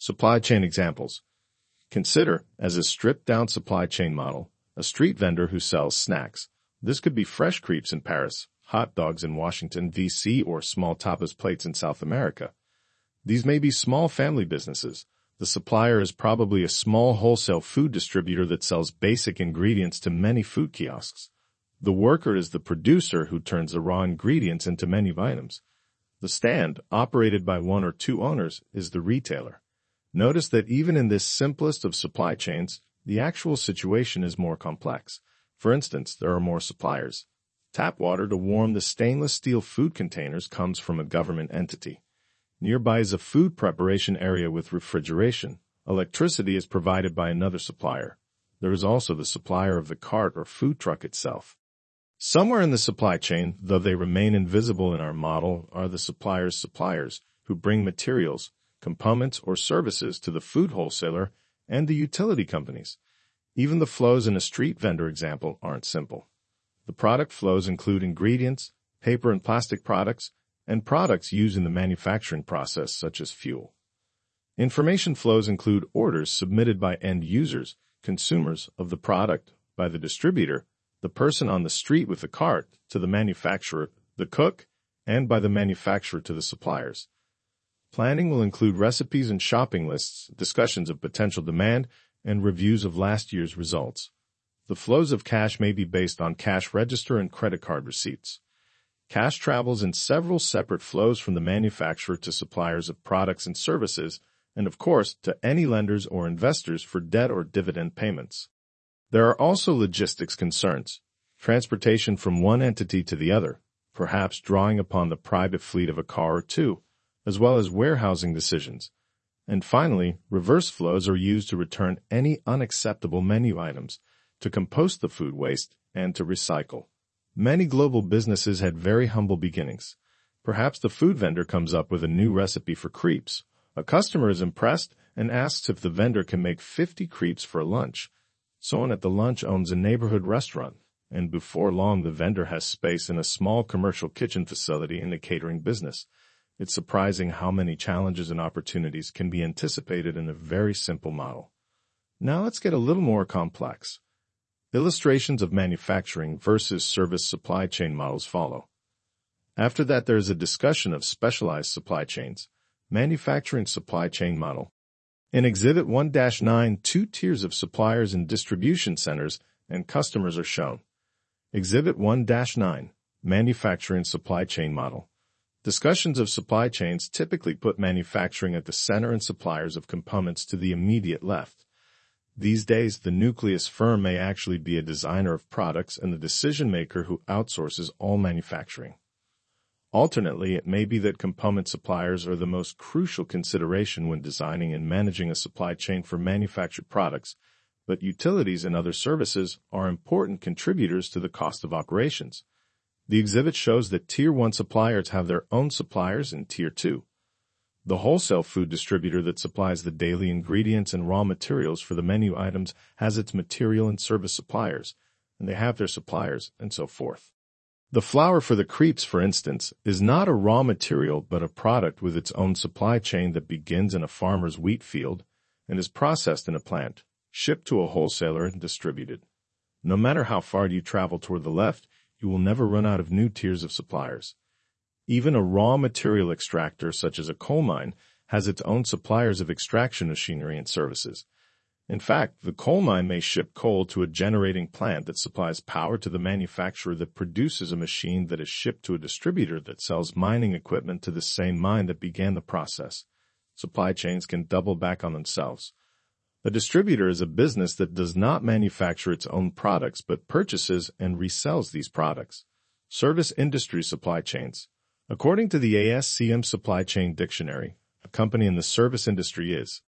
Supply chain examples. Consider, as a stripped-down supply chain model, a street vendor who sells snacks. This could be fresh crepes in Paris, hot dogs in Washington, D.C., or small tapas plates in South America. These may be small family businesses. The supplier is probably a small wholesale food distributor that sells basic ingredients to many food kiosks. The worker is the producer who turns the raw ingredients into menu items. The stand, operated by one or two owners, is the retailer. Notice that even in this simplest of supply chains, the actual situation is more complex. For instance, there are more suppliers. Tap water to warm the stainless steel food containers comes from a government entity. Nearby is a food preparation area with refrigeration. Electricity is provided by another supplier. There is also the supplier of the cart or food truck itself. Somewhere in the supply chain, though they remain invisible in our model, are the supplier's suppliers who bring materials, components, or services to the food wholesaler and the utility companies. Even the flows in a street vendor example aren't simple. The product flows include ingredients, paper and plastic products, and products used in the manufacturing process, such as fuel. Information flows include orders submitted by end users, consumers of the product, by the distributor, the person on the street with the cart, to the manufacturer, the cook, and by the manufacturer to the suppliers. Planning will include recipes and shopping lists, discussions of potential demand, and reviews of last year's results. The flows of cash may be based on cash register and credit card receipts. Cash travels in several separate flows from the manufacturer to suppliers of products and services, and of course, to any lenders or investors for debt or dividend payments. There are also logistics concerns, transportation from one entity to the other, perhaps drawing upon the private fleet of a car or two, as well as warehousing decisions. And finally, reverse flows are used to return any unacceptable menu items, to compost the food waste, and to recycle. Many global businesses had very humble beginnings. Perhaps the food vendor comes up with a new recipe for crepes. A customer is impressed and asks if the vendor can make 50 crepes for lunch. Someone at the lunch owns a neighborhood restaurant, and before long the vendor has space in a small commercial kitchen facility in the catering business. It's surprising how many challenges and opportunities can be anticipated in a very simple model. Now let's get a little more complex. Illustrations of manufacturing versus service supply chain models follow. After that, there is a discussion of specialized supply chains. Manufacturing supply chain model. In Exhibit 1-9, two tiers of suppliers and distribution centers and customers are shown. Exhibit 1-9, Manufacturing Supply Chain Model. Discussions of supply chains typically put manufacturing at the center and suppliers of components to the immediate left. These days, the nucleus firm may actually be a designer of products and the decision-maker who outsources all manufacturing. Alternately, it may be that component suppliers are the most crucial consideration when designing and managing a supply chain for manufactured products, but utilities and other services are important contributors to the cost of operations. The exhibit shows that Tier 1 suppliers have their own suppliers in Tier 2. The wholesale food distributor that supplies the daily ingredients and raw materials for the menu items has its material and service suppliers, and they have their suppliers, and so forth. The flour for the crepes, for instance, is not a raw material but a product with its own supply chain that begins in a farmer's wheat field and is processed in a plant, shipped to a wholesaler, and distributed. No matter how far you travel toward the left, you will never run out of new tiers of suppliers. Even a raw material extractor, such as a coal mine, has its own suppliers of extraction machinery and services. In fact, the coal mine may ship coal to a generating plant that supplies power to the manufacturer that produces a machine that is shipped to a distributor that sells mining equipment to the same mine that began the process. Supply chains can double back on themselves. A distributor is a business that does not manufacture its own products but purchases and resells these products. Service industry supply chains. According to the ASCM Supply Chain Dictionary, a company in the service industry is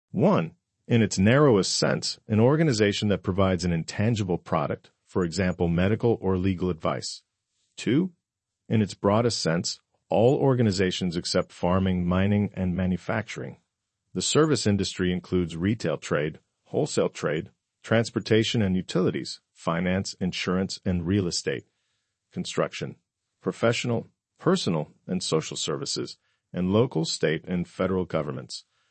1. In its narrowest sense, an organization that provides an intangible product, for example, medical or legal advice. 2. In its broadest sense, all organizations except farming, mining, and manufacturing. The service industry includes retail trade, wholesale trade, transportation and utilities, finance, insurance, and real estate, construction, professional, personal, and social services, and local, state, and federal governments.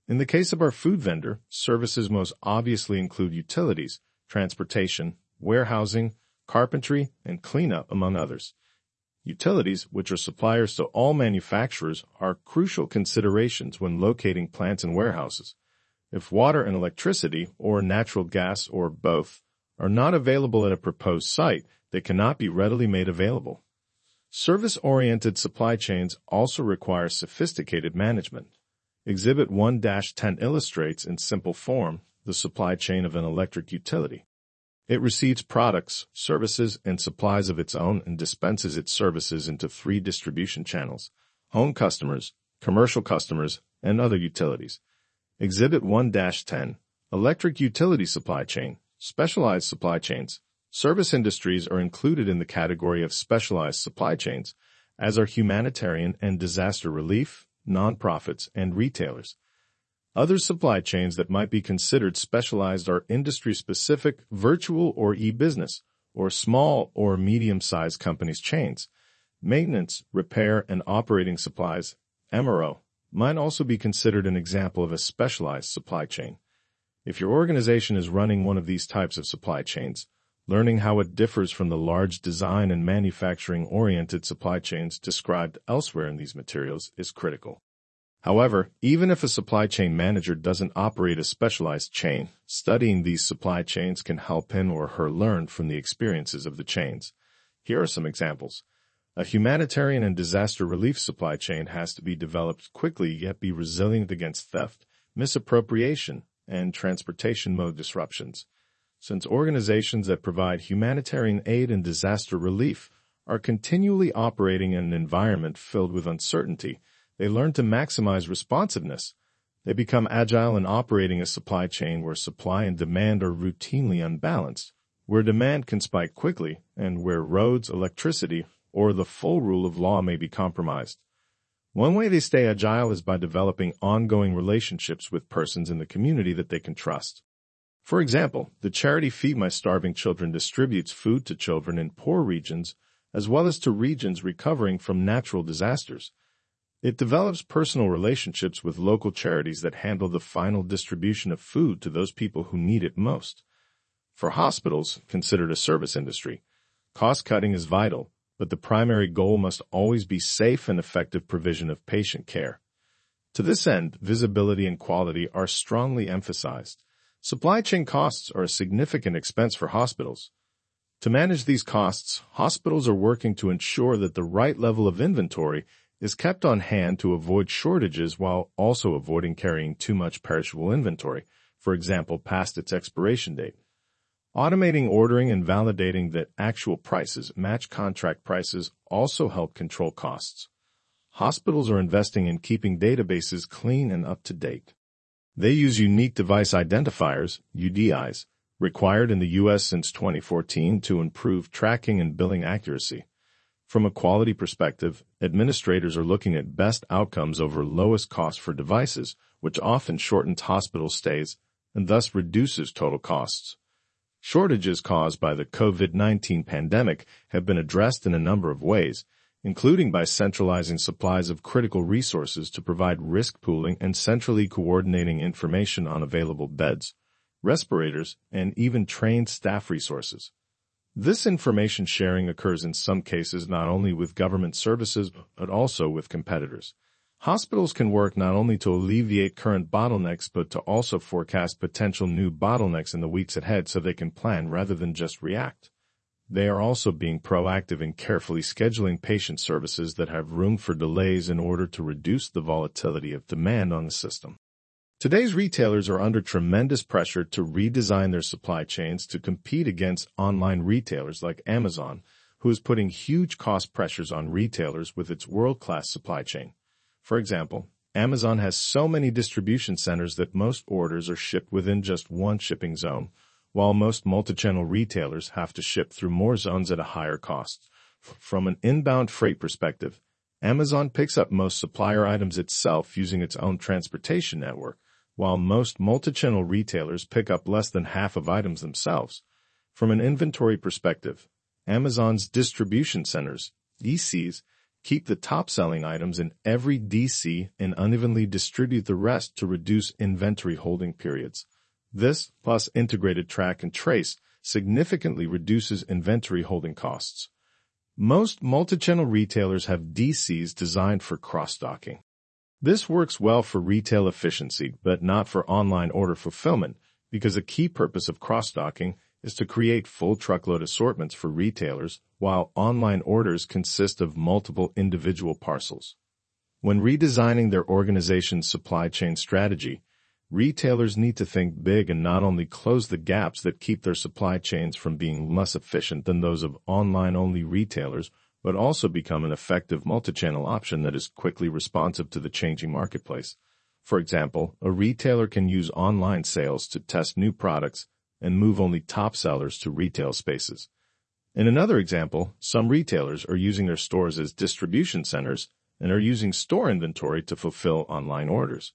In the case of our food vendor, services most obviously include utilities, transportation, warehousing, carpentry, and cleanup, among others. Utilities, which are suppliers to all manufacturers, are crucial considerations when locating plants and warehouses. If water and electricity, or natural gas, or both, are not available at a proposed site, they cannot be readily made available. Service-oriented supply chains also require sophisticated management. Exhibit 1-10 illustrates in simple form the supply chain of an electric utility. It receives products, services, and supplies of its own and dispenses its services into 3 distribution channels: home customers, commercial customers, and other utilities. Exhibit 1-10, Electric Utility Supply Chain, Specialized Supply Chains. Service industries are included in the category of specialized supply chains, as are humanitarian and disaster relief, nonprofits, and retailers. Other supply chains that might be considered specialized are industry-specific, virtual or e-business, or small or medium-sized companies chains. Maintenance, repair, and operating supplies, MRO, might also be considered an example of a specialized supply chain. If your organization is running one of these types of supply chains, learning how it differs from the large design and manufacturing-oriented supply chains described elsewhere in these materials is critical. However, even if a supply chain manager doesn't operate a specialized chain, studying these supply chains can help him or her learn from the experiences of the chains. Here are some examples. A humanitarian and disaster relief supply chain has to be developed quickly yet be resilient against theft, misappropriation, and transportation mode disruptions. Since organizations that provide humanitarian aid and disaster relief are continually operating in an environment filled with uncertainty, they learn to maximize responsiveness. They become agile in operating a supply chain where supply and demand are routinely unbalanced, where demand can spike quickly, and where roads, electricity, or the full rule of law may be compromised. One way they stay agile is by developing ongoing relationships with persons in the community that they can trust. For example, the charity Feed My Starving Children distributes food to children in poor regions as well as to regions recovering from natural disasters. It develops personal relationships with local charities that handle the final distribution of food to those people who need it most. For hospitals, considered a service industry, cost-cutting is vital, but the primary goal must always be safe and effective provision of patient care. To this end, visibility and quality are strongly emphasized. Supply chain costs are a significant expense for hospitals. To manage these costs, hospitals are working to ensure that the right level of inventory is kept on hand to avoid shortages while also avoiding carrying too much perishable inventory, for example, past its expiration date. Automating ordering and validating that actual prices match contract prices also help control costs. Hospitals are investing in keeping databases clean and up to date. They use unique device identifiers, UDIs, required in the U.S. since 2014 to improve tracking and billing accuracy. From a quality perspective, administrators are looking at best outcomes over lowest cost for devices, which often shortens hospital stays and thus reduces total costs. Shortages caused by the COVID-19 pandemic have been addressed in a number of ways, including by centralizing supplies of critical resources to provide risk pooling and centrally coordinating information on available beds, respirators, and even trained staff resources. This information sharing occurs in some cases not only with government services but also with competitors. Hospitals can work not only to alleviate current bottlenecks but to also forecast potential new bottlenecks in the weeks ahead so they can plan rather than just react. They are also being proactive in carefully scheduling patient services that have room for delays in order to reduce the volatility of demand on the system. Today's retailers are under tremendous pressure to redesign their supply chains to compete against online retailers like Amazon, who is putting huge cost pressures on retailers with its world-class supply chain. For example, Amazon has so many distribution centers that most orders are shipped within just one shipping zone, while most multi-channel retailers have to ship through more zones at a higher cost. From an inbound freight perspective, Amazon picks up most supplier items itself using its own transportation network, while most multi-channel retailers pick up less than half of items themselves. From an inventory perspective, Amazon's distribution centers, DCs, Keep the top-selling items in every DC and unevenly distribute the rest to reduce inventory holding periods. This, plus integrated track and trace, significantly reduces inventory holding costs. Most multi-channel retailers have DCs designed for cross-docking. This works well for retail efficiency, but not for online order fulfillment, because a key purpose of cross-docking is to create full truckload assortments for retailers, while online orders consist of multiple individual parcels. When redesigning their organization's supply chain strategy, retailers need to think big and not only close the gaps that keep their supply chains from being less efficient than those of online-only retailers, but also become an effective multi-channel option that is quickly responsive to the changing marketplace. For example, a retailer can use online sales to test new products and move only top sellers to retail spaces. In another example, some retailers are using their stores as distribution centers and are using store inventory to fulfill online orders.